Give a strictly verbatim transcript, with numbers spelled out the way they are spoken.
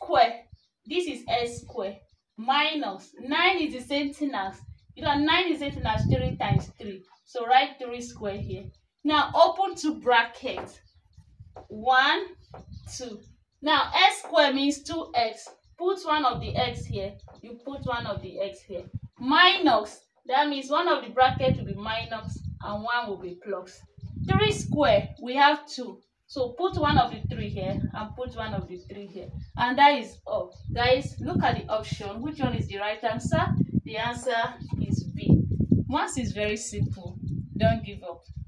square, this is x square, minus nine is the same thing as, you know, nine is the same thing as three times three. So write three square here. Now open two brackets. one, two. Now x square means two x. Put one of the x here. You put one of the x here. Minus, that means one of the bracket will be minus and one will be plus. three square, we have two. So put one of the three here and put one of the three here. And that is all. Guys, look at the option. Which one is the right answer? The answer is B. Maths is very simple. Don't give up.